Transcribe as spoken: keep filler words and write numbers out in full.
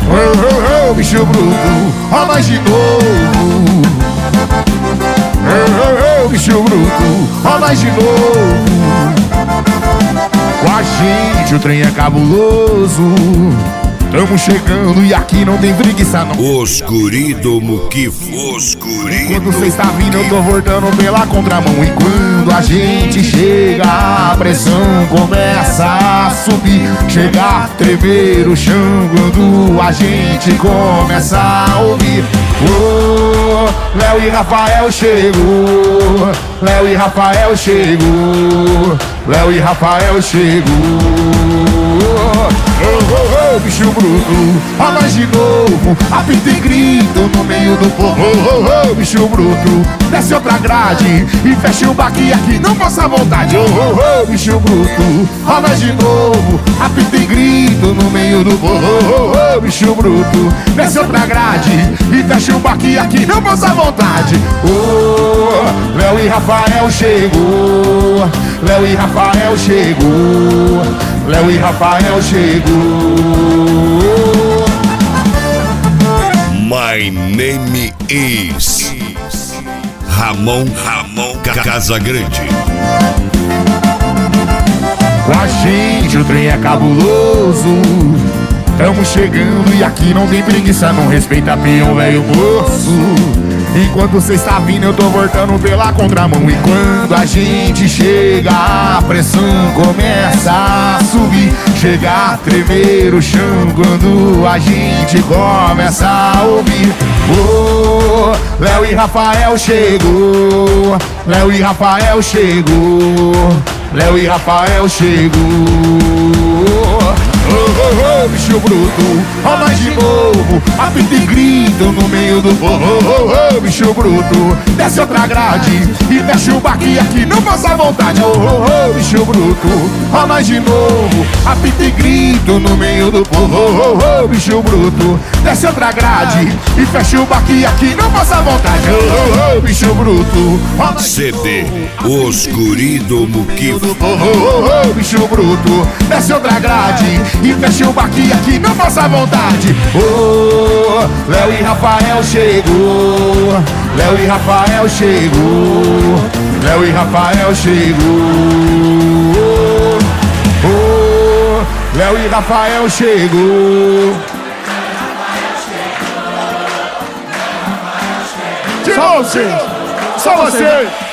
oh, oh, bicho bruto, ó nós de novo. Oh, oh, bicho bruto, ó nós de novo. Com a gente o trem é cabuloso. Tamo chegando e aqui não tem preguiça não. Oscurido Muquifo, oscurido. Quando cê está vindo eu tô voltando pela contramão. E quando a gente chega a pressão começa a subir. Chega a tremer o chão quando a gente começa a ouvir. Oh, Léo e Rafael chegou. Léo e Rafael chegou. Léo e Rafael chegou. Oh, oh, oh, bicho bruto, ó nós de novo. Apita e grito no meio do povo. Oh, oh, oh, bicho bruto, desce outra grade e fecha o baque aqui, não passa vontade. Oh, oh, oh, bicho bruto, ó nós de novo. Apita e grito no meio do povo. Oh, oh, oh, bicho bruto, desce outra grade e fecha o baque aqui, não passa vontade. Oh, Léo e Rafael chegou. Léo e Rafael chegou. Léo e Rafael chegou. My name is Ramon Ramon Casagrande. Com a gente o trem é cabuloso. Tamo chegando e aqui não tem preguiça. Não respeita peão, velho moço. Enquanto cê está vindo eu tô voltando pela contramão. E quando a gente chega a pressão começa a subir. Chega a tremer o chão quando a gente começa a ouvir. Oh, Léo e Rafael chegou. Léo e Rafael chegou. Léo e Rafael chegou. Oh, oh, oh, bicho bruto, ó nós de novo. Apita e grito no meio do povo. Oh, oh, oh, bicho bruto, desce outra grade e fecha o baque aqui, não passa vontade. Oh, oh, oh, bicho bruto, ó nós de novo. Apita e grito no meio do povo. Oh, oh, oh, bicho bruto, desce outra grade e fecha o baque aqui, não passa vontade. Oh, oh, oh, bicho bruto, ó nós C D Oscurido Muquifo. oh, oh, oh, bicho bruto, desce outra grade e fecha o baque aqui, não passa vontade. Oh, Léo e Rafael chegou. Léo e Rafael chegou. Léo e Rafael chegou. Oh, Léo e Rafael chegou. Só você, só você.